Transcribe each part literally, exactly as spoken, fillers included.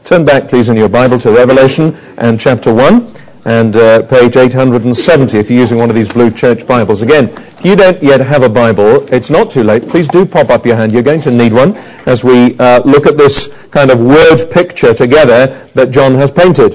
Turn back, please, in your Bible to Revelation and chapter one and uh, page eight hundred seventy if you're using one of these blue church Bibles. Again, if you don't yet have a Bible, it's not too late. Please do pop up your hand. You're going to need one as we uh, look at this kind of word picture together that John has painted.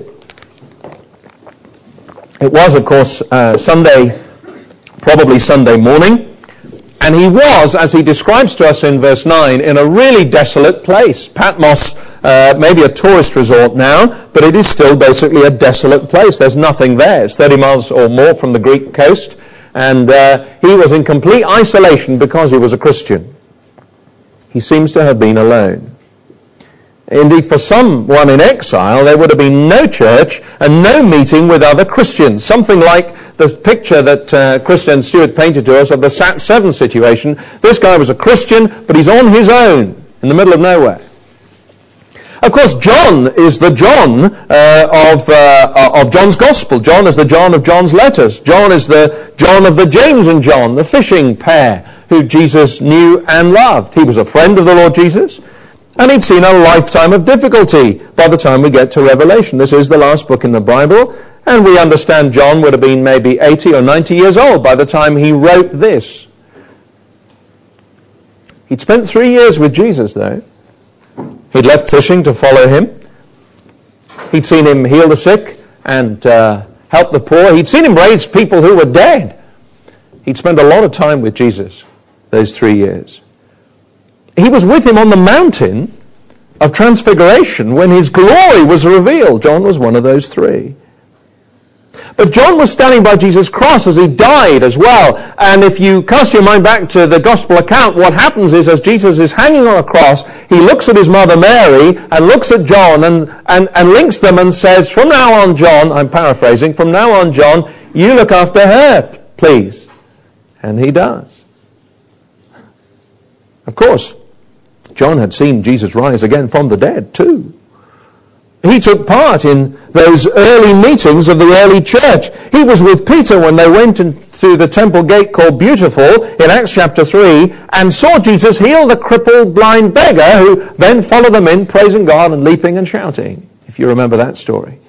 It was, of course, uh, Sunday, probably Sunday morning. And he was, as he describes to us in verse nine, in a really desolate place. Patmos, uh, maybe a tourist resort now, but it is still basically a desolate place. There's nothing there. It's thirty miles or more from the Greek coast. And uh, he was in complete isolation because he was a Christian. He seems to have been alone. Indeed, for someone in exile, there would have been no church and no meeting with other Christians. Something like the picture that uh, Christian Stewart painted to us of the Sat seven situation. This guy was a Christian, but he's on his own in the middle of nowhere. Of course, John is the John uh, of uh, of John's Gospel. John is the John of John's letters. John is the John of the James and John, the fishing pair who Jesus knew and loved. He was a friend of the Lord Jesus. And he'd seen a lifetime of difficulty by the time we get to Revelation. This is the last book in the Bible, and we understand John would have been maybe eighty or ninety years old by the time he wrote this. He'd spent three years with Jesus, though. He'd left fishing to follow him. He'd seen him heal the sick and uh, help the poor. He'd seen him raise people who were dead. He'd spent a lot of time with Jesus those three years. He was with him on the mountain of transfiguration when his glory was revealed. John was one of those three. But John was standing by Jesus' cross as he died as well. And if you cast your mind back to the gospel account, what happens is as Jesus is hanging on a cross, he looks at his mother Mary and looks at John and, and, and links them and says, from now on, John, I'm paraphrasing, from now on, John, you look after her, please. And he does. Of course, John had seen Jesus rise again from the dead too. He took part in those early meetings of the early church. He was with Peter when they went in through the temple gate called Beautiful in Acts chapter three and saw Jesus heal the crippled blind beggar who then followed them in praising God and leaping and shouting, if you remember that story.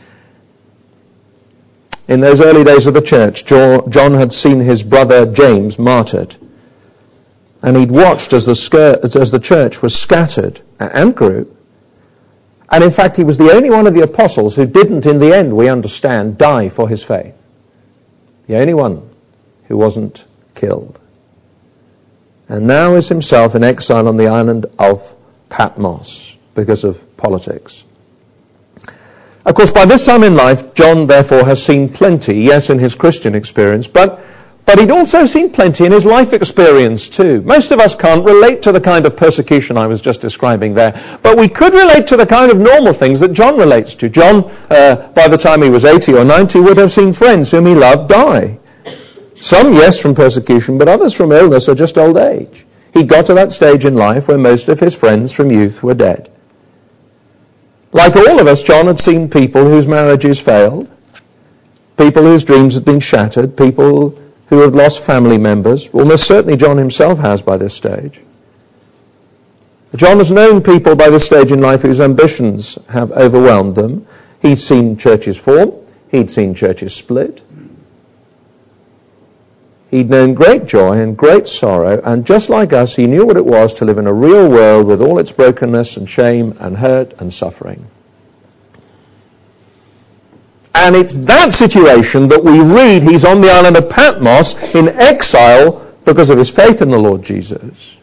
In those early days of the church, John had seen his brother James martyred. And he'd watched as the, skir- as the church was scattered and grew. And in fact, he was the only one of the apostles who didn't, in the end, we understand, die for his faith. The only one who wasn't killed. And now is himself in exile on the island of Patmos because of politics. Of course, by this time in life, John, therefore, has seen plenty, yes, in his Christian experience, but But he'd also seen plenty in his life experience too. Most of us can't relate to the kind of persecution I was just describing there. But we could relate to the kind of normal things that John relates to. John, uh, by the time he was eighty or ninety, would have seen friends whom he loved die. Some, yes, from persecution, but others from illness or just old age. He got to that stage in life where most of his friends from youth were dead. Like all of us, John had seen people whose marriages failed, people whose dreams had been shattered, people who have lost family members. Almost certainly John himself has by this stage. John has known people by this stage in life whose ambitions have overwhelmed them. He'd seen churches form. He'd seen churches split. He'd known great joy and great sorrow, and just like us, he knew what it was to live in a real world with all its brokenness and shame and hurt and suffering. And it's that situation that we read he's on the island of Patmos in exile because of his faith in the Lord Jesus.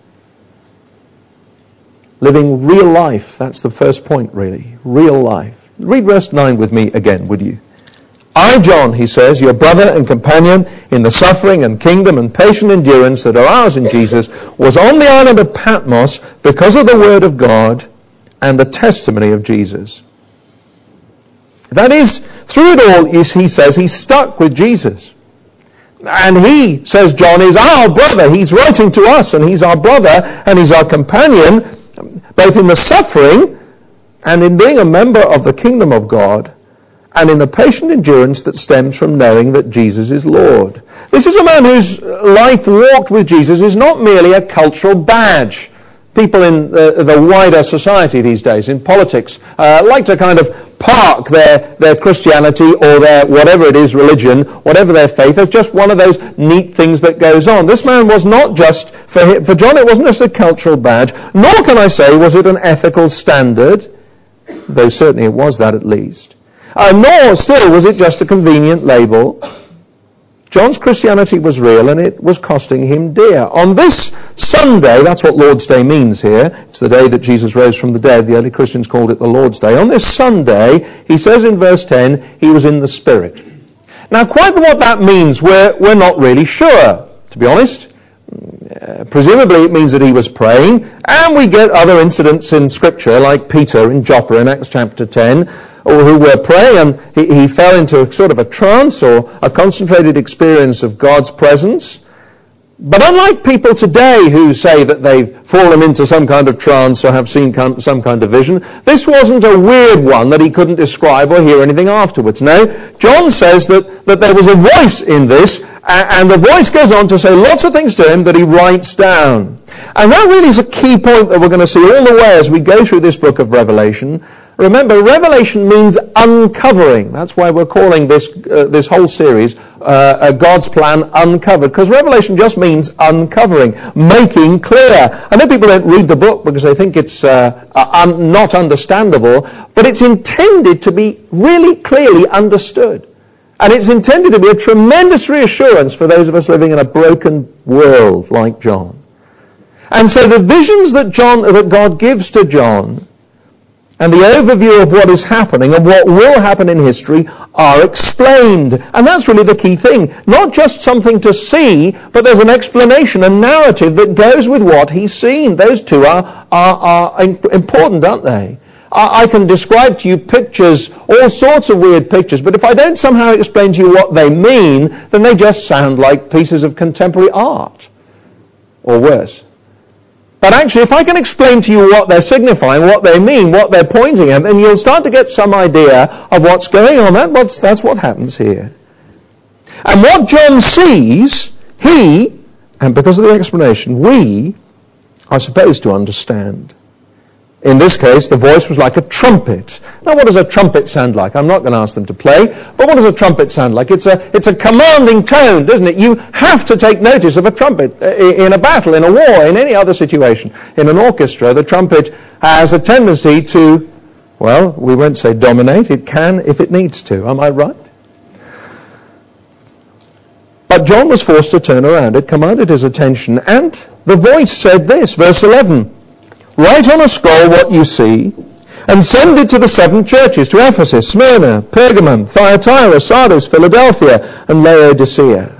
Living real life. That's the first point, really. Real life. Read verse nine with me again, would you? I, John, he says, your brother and companion in the suffering and kingdom and patient endurance that are ours in Jesus, was on the island of Patmos because of the word of God and the testimony of Jesus. That is, through it all, he says, he's stuck with Jesus. And he, says John, is our brother. He's writing to us, and he's our brother, and he's our companion, both in the suffering and in being a member of the kingdom of God, and in the patient endurance that stems from knowing that Jesus is Lord. This is a man whose life walked with Jesus is not merely a cultural badge. people in the, the wider society these days, in politics, uh, like to kind of park their, their Christianity or their whatever it is, religion, whatever their faith, as just one of those neat things that goes on. This man was not just, for, him, for John, it wasn't just a cultural badge, nor can I say was it an ethical standard, though certainly it was that at least. Uh, nor still was it just a convenient label. John's Christianity was real, and it was costing him dear. On this Sunday, that's what Lord's Day means here. It's the day that Jesus rose from the dead. The early Christians called it the Lord's Day. On this Sunday, he says in verse ten, he was in the Spirit. Now, quite what that means, we're, we're not really sure, to be honest. Uh, presumably it means that he was praying, and we get other incidents in Scripture, like Peter in Joppa in Acts chapter ten, or who were praying, and he, he fell into a sort of a trance or a concentrated experience of God's presence. But unlike people today who say that they've fallen into some kind of trance or have seen some kind of vision, this wasn't a weird one that he couldn't describe or hear anything afterwards. No, John says that, that there was a voice in this, and the voice goes on to say lots of things to him that he writes down. And that really is a key point that we're going to see all the way as we go through this book of Revelation. Remember, revelation means uncovering. That's why we're calling this uh, this whole series uh, God's Plan Uncovered, because revelation just means uncovering, making clear. I know people don't read the book because they think it's uh, un- not understandable, but it's intended to be really clearly understood. And it's intended to be a tremendous reassurance for those of us living in a broken world like John. And so the visions that John, that God gives to John, and the overview of what is happening and what will happen in history are explained. And that's really the key thing. Not just something to see, but there's an explanation, a narrative that goes with what he's seen. Those two are, are, are important, aren't they? I, I can describe to you pictures, all sorts of weird pictures, but if I don't somehow explain to you what they mean, then they just sound like pieces of contemporary art. Or worse. But actually, if I can explain to you what they're signifying, what they mean, what they're pointing at, then you'll start to get some idea of what's going on. That, what's, that's what happens here. And what John sees, he, and because of the explanation, we are supposed to understand. In this case, the voice was like a trumpet. Now, what does a trumpet sound like? I'm not going to ask them to play, but what does a trumpet sound like? It's a, it's a commanding tone, doesn't it? You have to take notice of a trumpet in a battle, in a war, in any other situation. In an orchestra, the trumpet has a tendency to, well, we won't say dominate. It can if it needs to. Am I right? But John was forced to turn around. It commanded his attention, and the voice said this, verse eleven, "Write on a scroll what you see, and send it to the seven churches, to Ephesus, Smyrna, Pergamum, Thyatira, Sardis, Philadelphia, and Laodicea."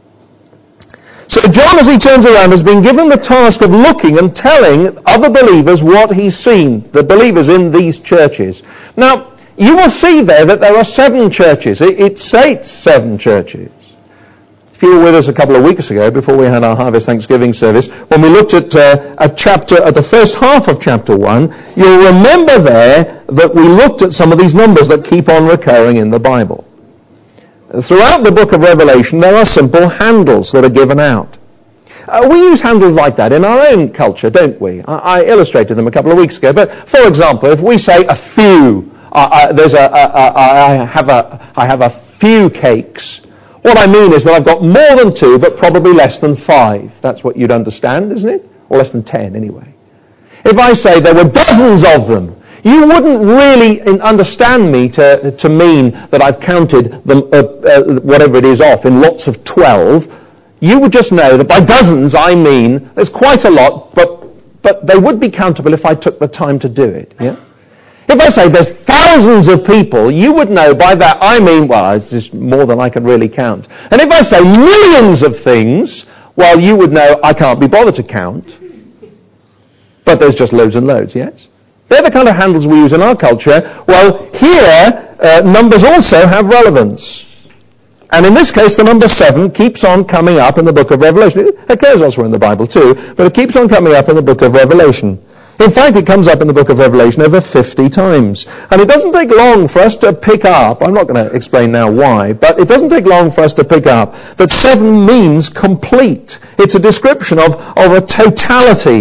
So John, as he turns around, has been given the task of looking and telling other believers what he's seen, the believers in these churches. Now, you will see there that there are seven churches. It, it states seven churches. If you were with us a couple of weeks ago, before we had our Harvest Thanksgiving service, when we looked at uh, a chapter, at the first half of chapter one, you'll remember there that we looked at some of these numbers that keep on recurring in the Bible. Throughout the book of Revelation, there are simple handles that are given out. Uh, we use handles like that in our own culture, don't we? I, I illustrated them a couple of weeks ago, but for example, if we say a few, uh, uh, there's a, a, a, I have a, I have a few cakes. What I mean is that I've got more than two, but probably less than five. That's what you'd understand, isn't it? Or less than ten, anyway. If I say there were dozens of them, you wouldn't really understand me to, to mean that I've counted them, uh, uh, whatever it is off in lots of twelve. You would just know that by dozens I mean there's quite a lot, but, but they would be countable if I took the time to do it, yeah? If I say there's thousands of people, you would know by that I mean, well, it's just more than I can really count. And if I say millions of things, well, you would know I can't be bothered to count. But there's just loads and loads, yes? They're the kind of handles we use in our culture. Well, here, uh, numbers also have relevance. And in this case, the number seven keeps on coming up in the book of Revelation. It occurs elsewhere in the Bible too, but it keeps on coming up in the book of Revelation. In fact, it comes up in the book of Revelation over fifty times. And it doesn't take long for us to pick up, I'm not going to explain now why, but it doesn't take long for us to pick up that seven means complete. It's a description of, of a totality, of,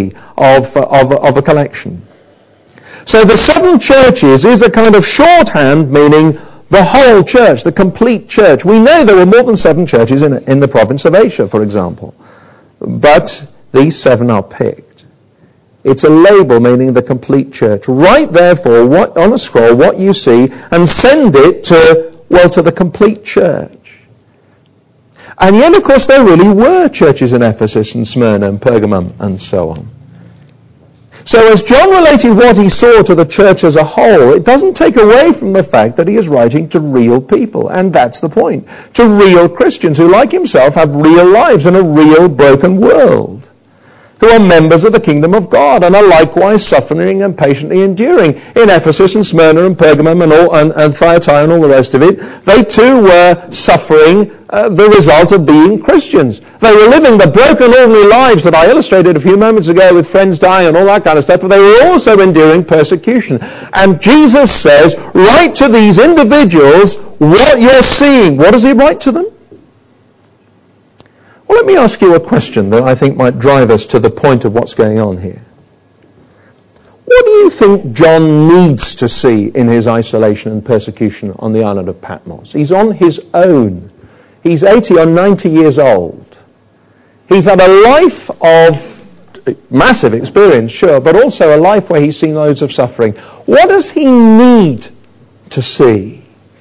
of, of, of a collection. So the seven churches is a kind of shorthand meaning the whole church, the complete church. We know there were more than seven churches in, in the province of Asia, for example. But these seven are picked. It's a label meaning the complete church. Write therefore what, on a scroll what you see and send it to, well, to the complete church. And yet, of course, there really were churches in Ephesus and Smyrna and Pergamum and so on. So as John related what he saw to the church as a whole, it doesn't take away from the fact that he is writing to real people. And that's the point. To real Christians who, like himself, have real lives in a real broken world. Who are members of the kingdom of God and are likewise suffering and patiently enduring. In Ephesus and Smyrna and Pergamum and, all, and, and Thyatira and all the rest of it, they too were suffering uh, the result of being Christians. They were living the broken, ordinary lives that I illustrated a few moments ago with friends dying and all that kind of stuff, but they were also enduring persecution. And Jesus says, write to these individuals what you're seeing. What does he write to them? Well, let me ask you a question that I think might drive us to the point of what's going on here. What do you think John needs to see in his isolation and persecution on the island of Patmos? He's on his own. He's eighty or ninety years old. He's had a life of massive experience, sure, but also a life where he's seen loads of suffering. What does he need to see?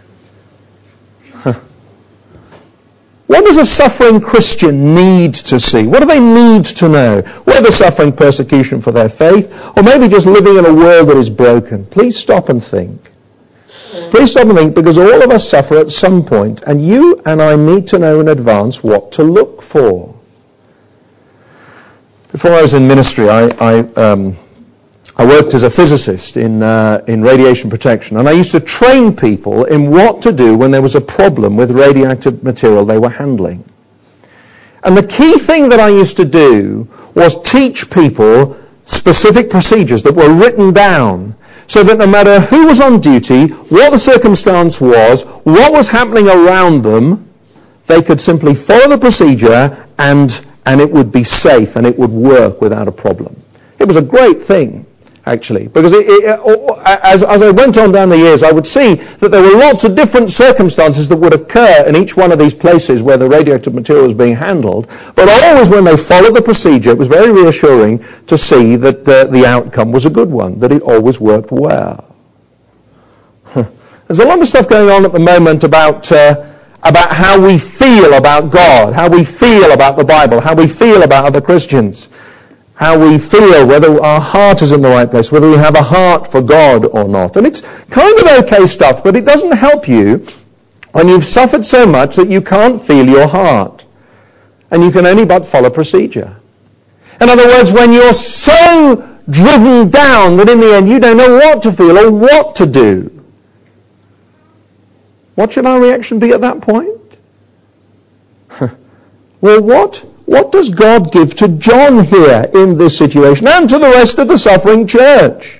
What does a suffering Christian need to see? What do they need to know? Whether suffering persecution for their faith, or maybe just living in a world that is broken. Please stop and think. Please stop and think, because all of us suffer at some point, and you and I need to know in advance what to look for. Before I was in ministry, I, I, um, I worked as a physicist in, uh, in radiation protection, and I used to train people in what to do when there was a problem with radioactive material they were handling. And the key thing that I used to do was teach people specific procedures that were written down so that no matter who was on duty, what the circumstance was, what was happening around them, they could simply follow the procedure and, and it would be safe and it would work without a problem. It was a great thing, actually, because it, it, as, as I went on down the years, I would see that there were lots of different circumstances that would occur in each one of these places where the radioactive material was being handled, but always when they followed the procedure, it was very reassuring to see that uh, the outcome was a good one, that it always worked well. There's a lot of stuff going on at the moment about uh, about how we feel about God, how we feel about the Bible, how we feel about other Christians. How we feel, whether our heart is in the right place, whether we have a heart for God or not. And it's kind of okay stuff, but it doesn't help you when you've suffered so much that you can't feel your heart. And you can only but follow procedure. In other words, when you're so driven down that in the end you don't know what to feel or what to do. What should our reaction be at that point? Well, what? What does God give to John here in this situation and to the rest of the suffering church?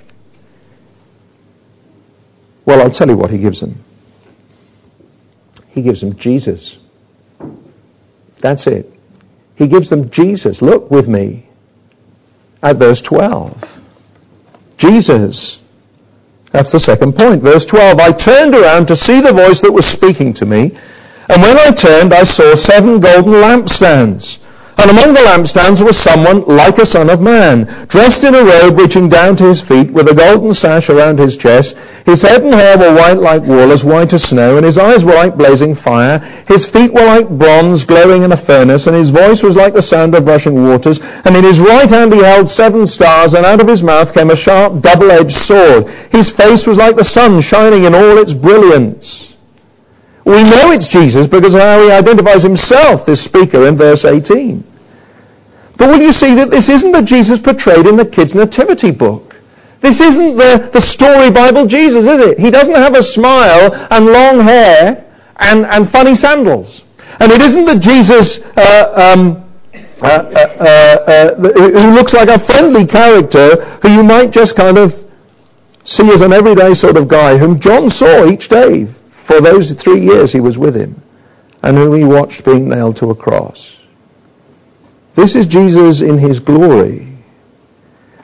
Well, I'll tell you what he gives them. He gives them Jesus. That's it. He gives them Jesus. Look with me at verse twelve. Jesus. That's the second point. Verse twelve. I turned around to see the voice that was speaking to me, and when I turned, I saw seven golden lampstands. And among the lampstands was someone like a son of man, dressed in a robe reaching down to his feet, with a golden sash around his chest. His head and hair were white like wool, as white as snow, and his eyes were like blazing fire. His feet were like bronze glowing in a furnace, and his voice was like the sound of rushing waters. And in his right hand he held seven stars, and out of his mouth came a sharp double-edged sword. His face was like the sun shining in all its brilliance. We know it's Jesus because of how he identifies himself, this speaker, in verse eighteen. But will you see that this isn't the Jesus portrayed in the kids' nativity book? This isn't the, the story Bible Jesus, is it? He doesn't have a smile and long hair and, and funny sandals. And it isn't the Jesus uh, um, uh, uh, uh, uh, who looks like a friendly character who you might just kind of see as an everyday sort of guy whom John saw each day for those three years he was with him, and whom he watched being nailed to a cross. This is Jesus in his glory.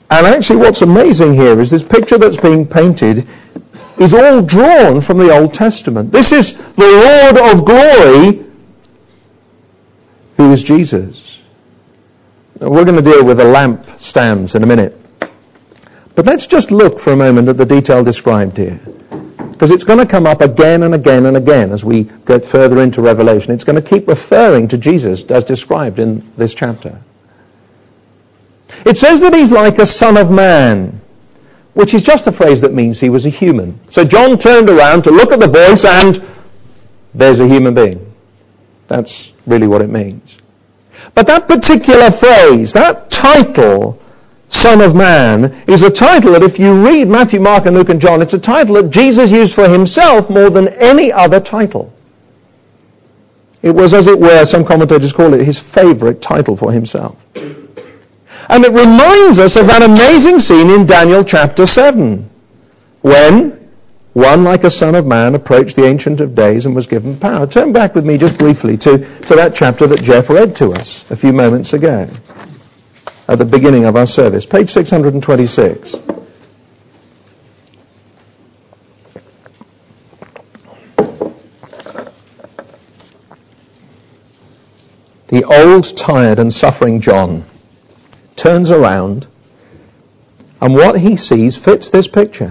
And actually what's amazing here is this picture that's being painted is all drawn from the Old Testament. This is the Lord of glory, who is Jesus. Now, we're going to deal with the lamp stands in a minute. But let's just look for a moment at the detail described here. Because it's going to come up again and again and again as we get further into Revelation. It's going to keep referring to Jesus as described in this chapter. It says that he's like a son of man, which is just a phrase that means he was a human. So John turned around to look at the voice and there's a human being. That's really what it means. But that particular phrase, that title, Son of Man, is a title that if you read Matthew, Mark and Luke and John, it's a title that Jesus used for himself more than any other title. It was, as it were, some commentators call it his favorite title for himself. And it reminds us of that amazing scene in Daniel chapter seven, when one like a son of man approached the Ancient of Days and was given power. Turn back with me just briefly to, to that chapter that Jeff read to us a few moments ago, at the beginning of our service, page six hundred twenty-six. The old, tired and suffering John turns around, and what he sees fits this picture.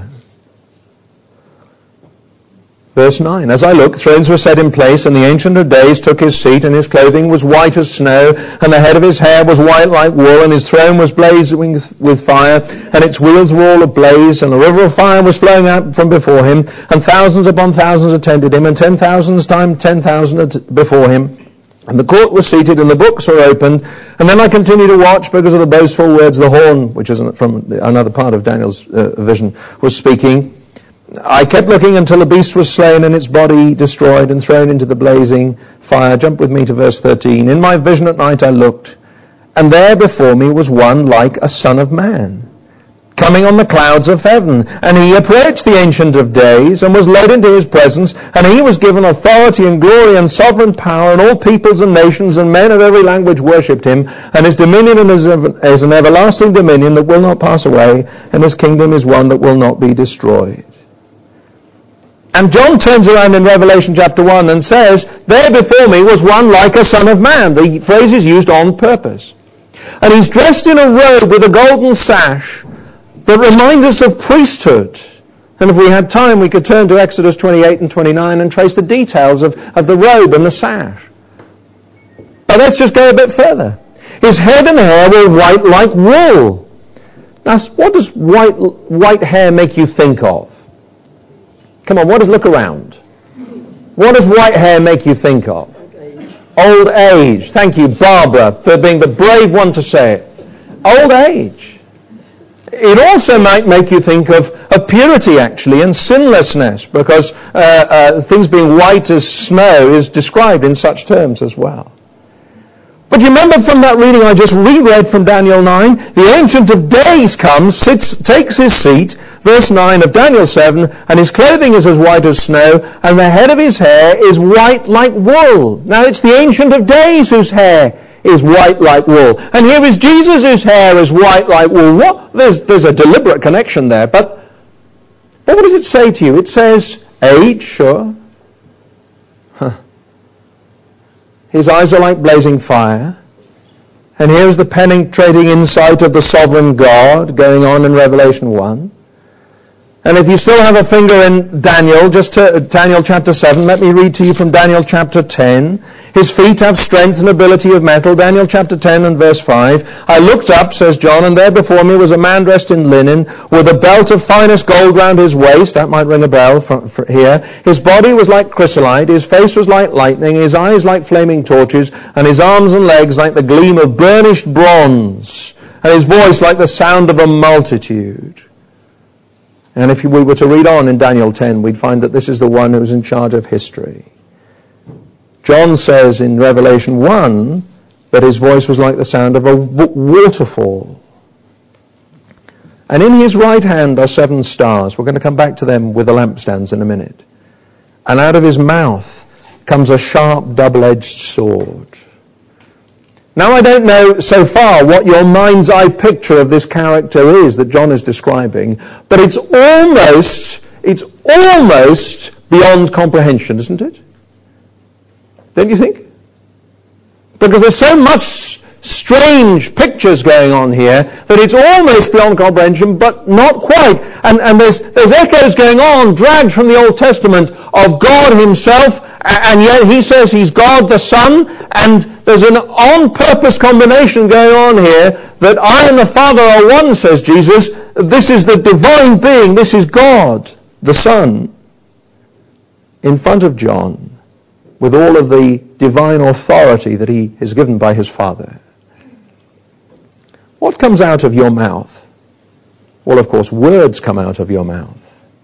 Verse nine, as I looked, thrones were set in place, and the Ancient of Days took his seat, and his clothing was white as snow, and the head of his hair was white like wool, and his throne was blazing with fire, and its wheels were all ablaze, and a river of fire was flowing out from before him, and thousands upon thousands attended him, and ten thousands times ten thousand before him. And the court was seated, and the books were opened. And then I continued to watch because of the boastful words the horn, which is from another part of Daniel's uh, vision, was speaking. I kept looking until the beast was slain and its body destroyed and thrown into the blazing fire. Jump with me to verse thirteen. In my vision at night I looked, and there before me was one like a son of man, coming on the clouds of heaven. And he approached the Ancient of Days and was led into his presence, and he was given authority and glory and sovereign power, and all peoples and nations and men of every language worshipped him. And his dominion is an everlasting dominion that will not pass away, and his kingdom is one that will not be destroyed. And John turns around in Revelation chapter one and says, there before me was one like a son of man. The phrase is used on purpose. And he's dressed in a robe with a golden sash that remind us of priesthood. And if we had time, we could turn to Exodus twenty-eight and twenty-nine and trace the details of, of the robe and the sash. But let's just go a bit further. His head and hair were white like wool. Now, what does white, white hair make you think of? Come on, what does, look around. What does white hair make you think of? Old age. Old age. Thank you, Barbara, for being the brave one to say it. Old age. It also might make you think of, of purity, actually, and sinlessness, because uh, uh, things being white as snow is described in such terms as well. But you remember from that reading I just reread from Daniel nine, the Ancient of Days comes, sits, takes his seat, verse nine of Daniel seven, and his clothing is as white as snow, and the head of his hair is white like wool. Now it's the Ancient of Days whose hair is white like wool. And here is Jesus whose hair is white like wool. What? There's, there's a deliberate connection there, but, but what does it say to you? It says age, sure. Huh. His eyes are like blazing fire. And here's the penetrating insight of the sovereign God going on in Revelation one. And if you still have a finger in Daniel, just to Daniel chapter seven, let me read to you from Daniel chapter ten. His feet have strength and ability of metal. Daniel chapter ten and verse five. I looked up, says John, and there before me was a man dressed in linen, with a belt of finest gold round his waist. That might ring a bell from, from here. His body was like chrysolite. His face was like lightning. His eyes like flaming torches. And his arms and legs like the gleam of burnished bronze. And his voice like the sound of a multitude. And if we were to read on in Daniel ten, we'd find that this is the one who's in charge of history. John says in Revelation one that his voice was like the sound of a waterfall. And in his right hand are seven stars. We're going to come back to them with the lampstands in a minute. And out of his mouth comes a sharp double-edged sword. Now, I don't know so far what your mind's eye picture of this character is that John is describing, but it's almost, it's almost beyond comprehension, isn't it? Don't you think? Because there's so much strange pictures going on here that it's almost beyond comprehension, but not quite. And, and there's, there's echoes going on, dragged from the Old Testament, of God himself, and yet he says he's God the Son, and there's an on-purpose combination going on here that I and the Father are one, says Jesus. This is the divine being, this is God the Son, in front of John, with all of the divine authority that he is given by his Father. What comes out of your mouth? Well, of course, words come out of your mouth.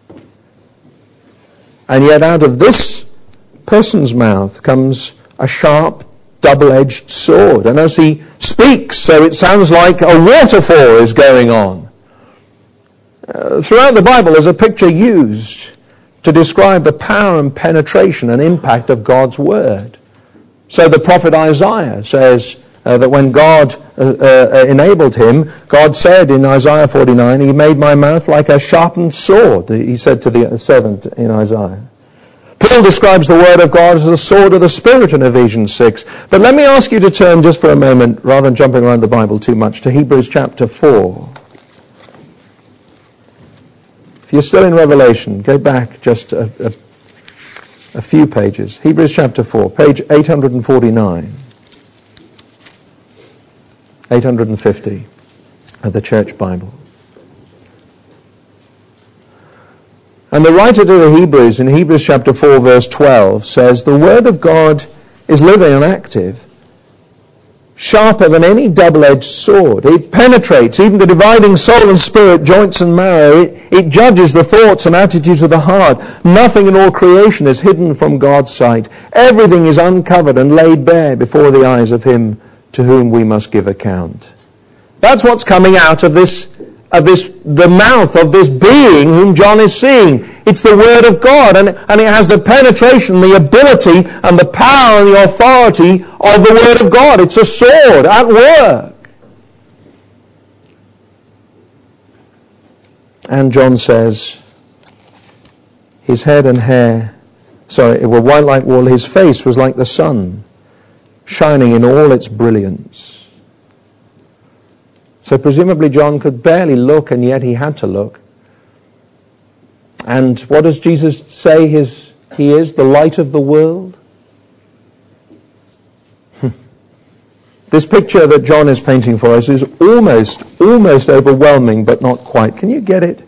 And yet out of this person's mouth comes a sharp, double-edged sword. And as he speaks, so it sounds like a waterfall is going on. Uh, throughout the Bible, there's a picture used to describe the power and penetration and impact of God's Word. So the prophet Isaiah says uh, that when God uh, uh, enabled him, God said in Isaiah forty-nine, he made my mouth like a sharpened sword, he said to the servant in Isaiah. Paul describes the Word of God as the sword of the Spirit in Ephesians six. But let me ask you to turn just for a moment, rather than jumping around the Bible too much, to Hebrews chapter four. If you're still in Revelation, go back just a, a, a few pages. Hebrews chapter four, page eight forty-nine. eight fifty of the Church Bible. And the writer to the Hebrews in Hebrews chapter four verse twelve says, the Word of God is living and active, sharper than any double-edged sword. It penetrates even the dividing soul and spirit, joints and marrow. It, it judges the thoughts and attitudes of the heart. Nothing in all creation is hidden from God's sight. Everything is uncovered and laid bare before the eyes of him to whom we must give account. That's what's coming out of this of this, the mouth of this being whom John is seeing. It's the Word of God, and, and it has the penetration, the ability, and the power and the authority of the Word of God. It's a sword at work. And John says, his head and hair, sorry, were white like wool, his face was like the sun, shining in all its brilliance. So presumably John could barely look, and yet he had to look. And what does Jesus say his, he is? The light of the world? This picture that John is painting for us is almost, almost overwhelming, but not quite. Can you get it?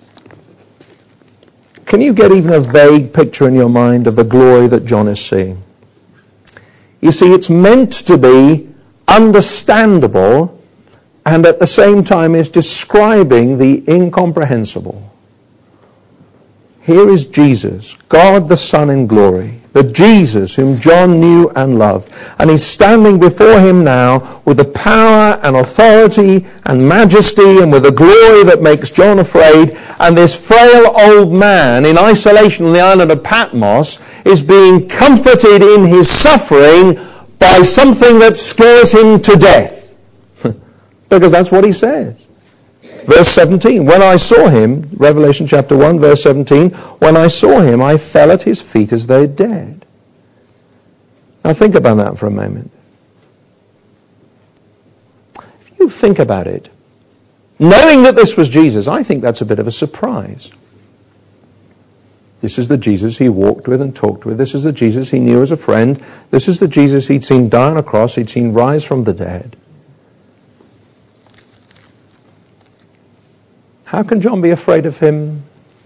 Can you get even a vague picture in your mind of the glory that John is seeing? You see, it's meant to be understandable, and at the same time is describing the incomprehensible. Here is Jesus, God the Son in glory, the Jesus whom John knew and loved. And he's standing before him now with the power and authority and majesty and with a glory that makes John afraid. And this frail old man in isolation on the island of Patmos is being comforted in his suffering by something that scares him to death. Because that's what he says. Verse seventeen, when I saw him, Revelation chapter one, verse seventeen, when I saw him, I fell at his feet as though dead. Now think about that for a moment. If you think about it, knowing that this was Jesus, I think that's a bit of a surprise. This is the Jesus he walked with and talked with. This is the Jesus he knew as a friend. This is the Jesus he'd seen die on a cross, he'd seen rise from the dead. How can John be afraid of him?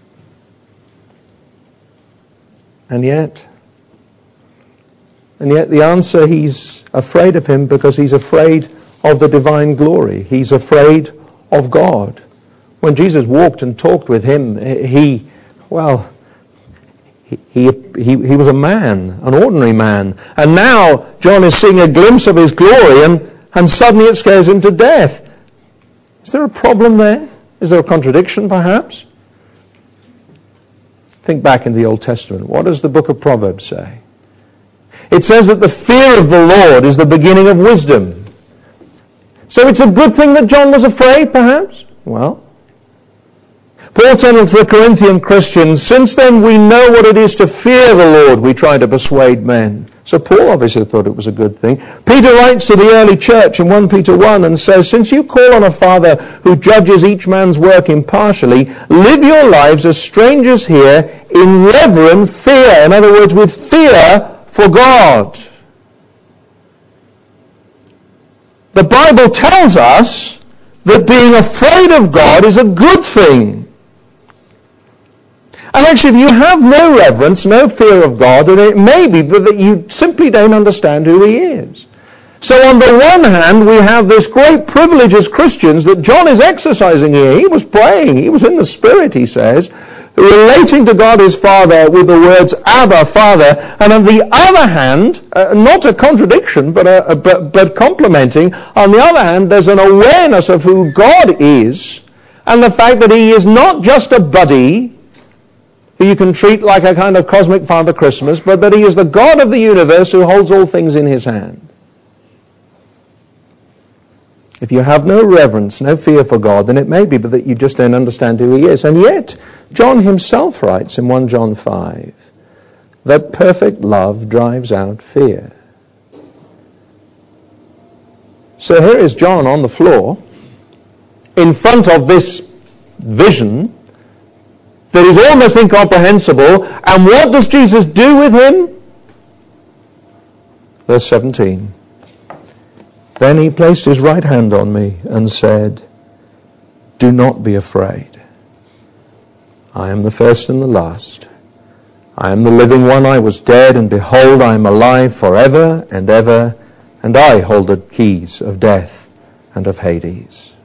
And yet, and yet the answer, he's afraid of him because he's afraid of the divine glory. He's afraid of God. When Jesus walked and talked with him, he, well, he, he, he, he was a man, an ordinary man. And now John is seeing a glimpse of his glory, and, and suddenly it scares him to death. Is there a problem there? Is there a contradiction, perhaps? Think back in the Old Testament. What does the book of Proverbs say? It says that the fear of the Lord is the beginning of wisdom. So it's a good thing that John was afraid, perhaps? Well, Paul tells the Corinthian Christians, since then we know what it is to fear the Lord, we try to persuade men. So Paul obviously thought it was a good thing. Peter writes to the early church in First Peter one and says, since you call on a Father who judges each man's work impartially, live your lives as strangers here in reverent fear. In other words, with fear for God. The Bible tells us that being afraid of God is a good thing. And actually, if you have no reverence, no fear of God, then it may be that you simply don't understand who He is. So on the one hand, we have this great privilege as Christians that John is exercising here. He was praying. He was in the Spirit, he says, relating to God his Father with the words, Abba, Father. And on the other hand, uh, not a contradiction, but, a, a, but, but complementing, on the other hand, there's an awareness of who God is and the fact that He is not just a buddy who you can treat like a kind of cosmic Father Christmas, but that He is the God of the universe who holds all things in His hand. If you have no reverence, no fear for God, then it may be that you just don't understand who He is. And yet, John himself writes in First John five that perfect love drives out fear. So here is John on the floor in front of this vision that is almost incomprehensible. And what does Jesus do with him? Verse seventeen. Then He placed His right hand on me and said, do not be afraid. I am the first and the last. I am the living one. I was dead, and behold, I am alive forever and ever, and I hold the keys of death and of Hades.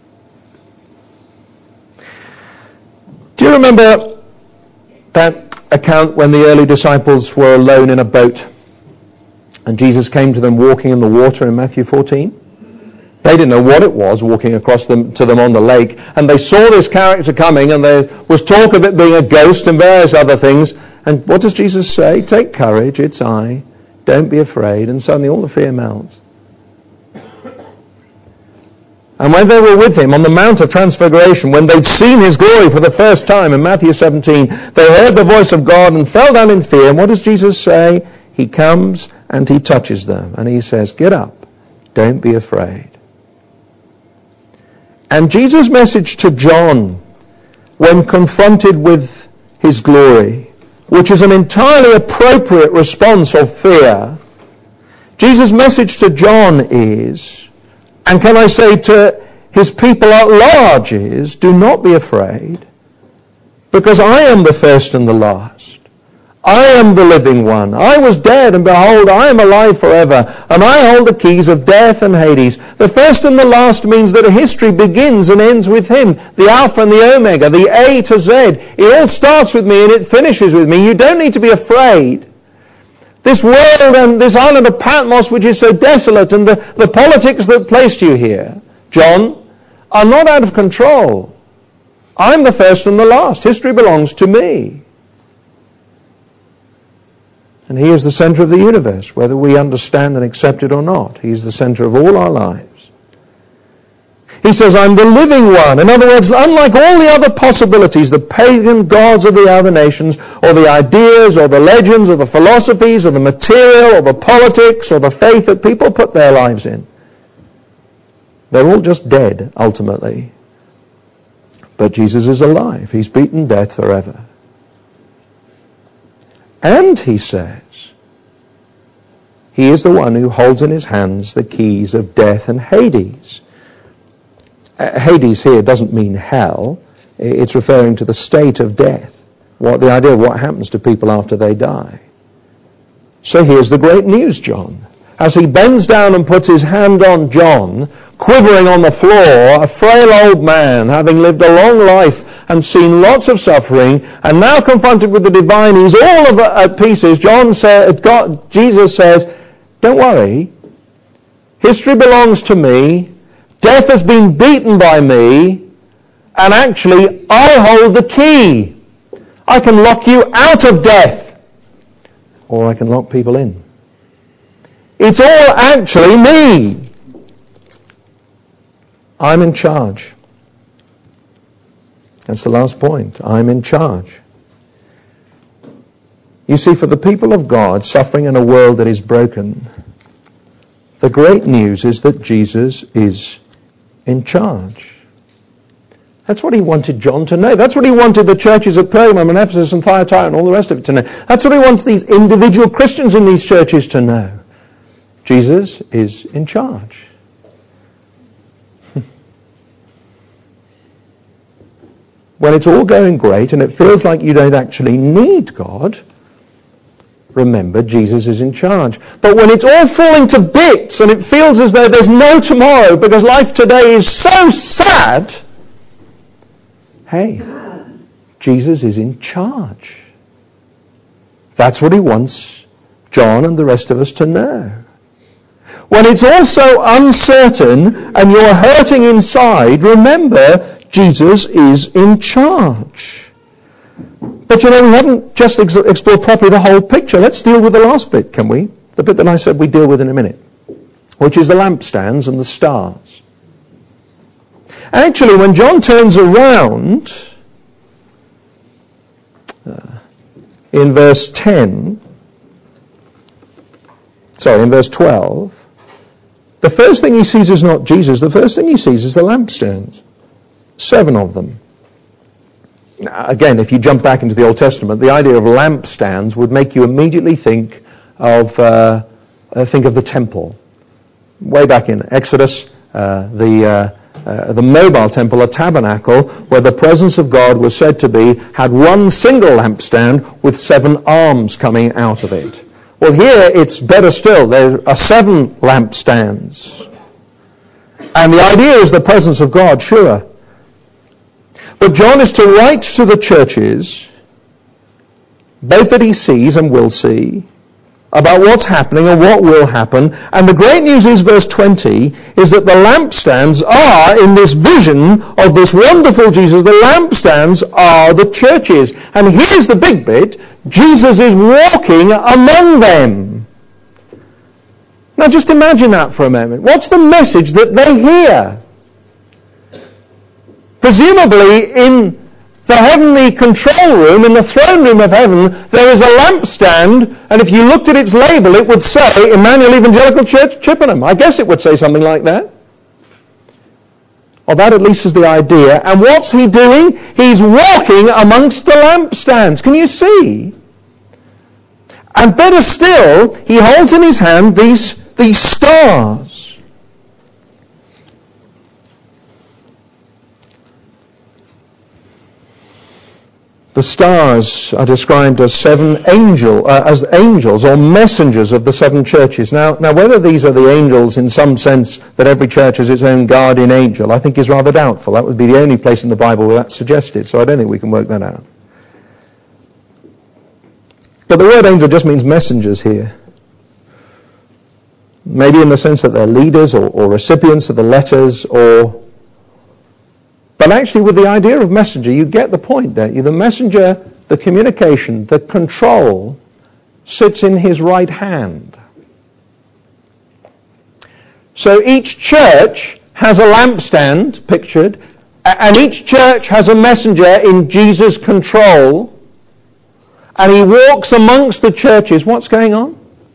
Do you remember that account when the early disciples were alone in a boat and Jesus came to them walking in the water in Matthew fourteen? They didn't know what it was walking across them, to them on the lake, and they saw this character coming, and there was talk of it being a ghost and various other things. And what does Jesus say? Take courage, it's I. Don't be afraid. And suddenly all the fear melts. And when they were with Him on the Mount of Transfiguration, when they'd seen His glory for the first time in Matthew seventeen, they heard the voice of God and fell down in fear. And what does Jesus say? He comes and He touches them. And He says, get up. Don't be afraid. And Jesus' message to John, when confronted with His glory, which is an entirely appropriate response of fear, Jesus' message to John is, and can I say to His people at large is, do not be afraid, because I am the first and the last. I am the living one. I was dead, and behold, I am alive forever, and I hold the keys of death and Hades. The first and the last means that history begins and ends with Him, the Alpha and the Omega, the A to Z. It all starts with me and it finishes with me. You don't need to be afraid. This world and this island of Patmos, which is so desolate, and the, the politics that placed you here, John, are not out of control. I'm the first and the last. History belongs to me. And He is the center of the universe, whether we understand and accept it or not. He is the center of all our lives. He says, I'm the living one. In other words, unlike all the other possibilities, the pagan gods of the other nations, or the ideas, or the legends, or the philosophies, or the material, or the politics, or the faith that people put their lives in, they're all just dead, ultimately. But Jesus is alive. He's beaten death forever. And He says, He is the one who holds in His hands the keys of death and Hades. Uh, Hades here doesn't mean hell. It's referring to the state of death. What the idea of what happens to people after they die. So here's the great news, John. As he bends down and puts his hand on John, quivering on the floor, a frail old man, having lived a long life and seen lots of suffering, and now confronted with the divine, he's all of at pieces. John said, God, Jesus says, don't worry. History belongs to me. Death has been beaten by me, and actually, I hold the key. I can lock you out of death, or I can lock people in. It's all actually me. I'm in charge. That's the last point. I'm in charge. You see, for the people of God suffering in a world that is broken, the great news is that Jesus is in charge. That's what he wanted John to know. That's what he wanted the churches at Pergamum and Ephesus and Thyatira and all the rest of it to know. That's what he wants these individual Christians in these churches to know. Jesus is in charge. When it's all going great and it feels like you don't actually need God, remember, Jesus is in charge. But when it's all falling to bits and it feels as though there's no tomorrow because life today is so sad, hey, Jesus is in charge. That's what he wants John and the rest of us to know. When it's all so uncertain and you're hurting inside, remember, Jesus is in charge. But you know, we haven't just ex- explored properly the whole picture. Let's deal with the last bit, can we? The bit that I said we'd deal with in a minute, which is the lampstands and the stars. Actually, when John turns around uh, in verse ten, sorry, in verse twelve, the first thing he sees is not Jesus. The first thing he sees is the lampstands. Seven of them. Now, again, if you jump back into the Old Testament, the idea of lampstands would make you immediately think of uh, uh, think of the temple. Way back in Exodus, uh, the uh, uh, the mobile temple, a tabernacle, where the presence of God was said to be, had one single lampstand with seven arms coming out of it. Well, here it's better still. There are seven lampstands. And the idea is the presence of God, sure. But John is to write to the churches, both that he sees and will see, about what's happening and what will happen. And the great news is, verse twenty, is that the lampstands are, in this vision of this wonderful Jesus, the lampstands are the churches. And here's the big bit: Jesus is walking among them. Now just imagine that for a moment. What's the message that they hear? Presumably in the heavenly control room, in the throne room of heaven, there is a lampstand, and if you looked at its label, it would say Emmanuel Evangelical Church, Chippenham. I guess it would say something like that. Or that at least is the idea. And what's he doing? He's walking amongst the lampstands. Can you see? And better still, he holds in his hand these, these stars. The stars are described as seven angel, uh, as angels or messengers of the seven churches. Now, now, whether these are the angels in some sense that every church has its own guardian angel, I think is rather doubtful. That would be the only place in the Bible where that's suggested, so I don't think we can work that out. But the word angel just means messengers here. Maybe in the sense that they're leaders or, or recipients of the letters, or... But actually with the idea of messenger, you get the point, don't you? The messenger, the communication, the control sits in his right hand. So each church has a lampstand, pictured, and each church has a messenger in Jesus' control, and he walks amongst the churches. What's going on?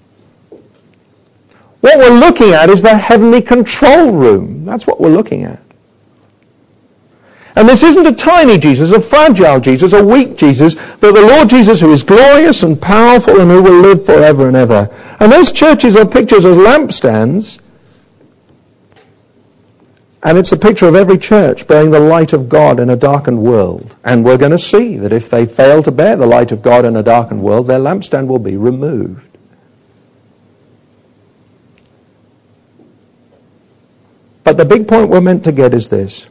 What we're looking at is the heavenly control room. That's what we're looking at. And this isn't a tiny Jesus, a fragile Jesus, a weak Jesus, but the Lord Jesus who is glorious and powerful and who will live forever and ever. And those churches are pictured as lampstands, and it's a picture of every church bearing the light of God in a darkened world. And we're going to see that if they fail to bear the light of God in a darkened world, their lampstand will be removed. But the big point we're meant to get is this.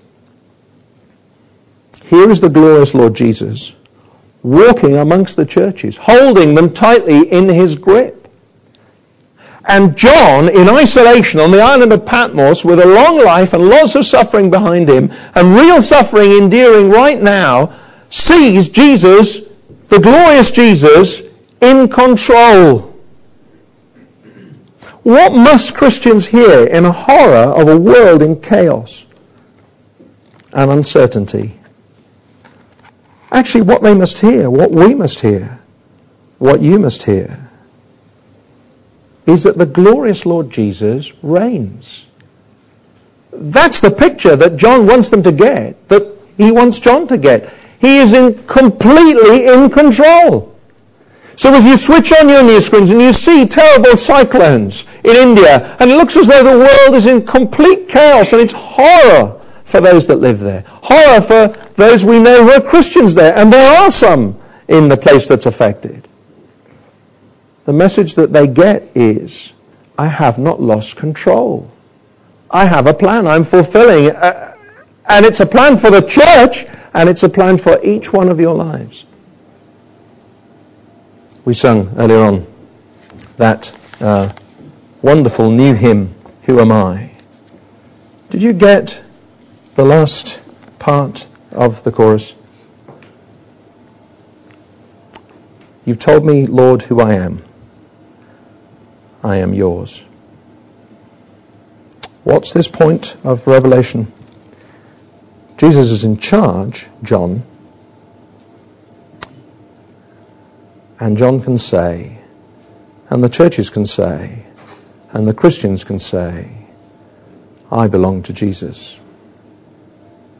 Here is the glorious Lord Jesus walking amongst the churches, holding them tightly in his grip. And John, in isolation on the island of Patmos, with a long life and lots of suffering behind him, and real suffering enduring right now, sees Jesus, the glorious Jesus, in control. What must Christians hear in a horror of a world in chaos? and uncertainty. Actually, what they must hear, what we must hear, what you must hear, is that the glorious Lord Jesus reigns. That's the picture that John wants them to get, that he wants John to get. He is in completely in control. So as you switch on your news screens and you see terrible cyclones in India, and it looks as though the world is in complete chaos, and it's horror for those that live there. Horror for those we know who are Christians there, and there are some in the place that's affected. The message that they get is, I have not lost control. I have a plan. I'm fulfilling it. Uh, and it's a plan for the church, and it's a plan for each one of your lives. We sung earlier on that uh, wonderful new hymn, Who Am I? Did you get the last part of the chorus? You've told me, Lord, who I am. I am yours. What's this point of Revelation? Jesus is in charge, John. And John can say, and the churches can say, and the Christians can say, I belong to Jesus.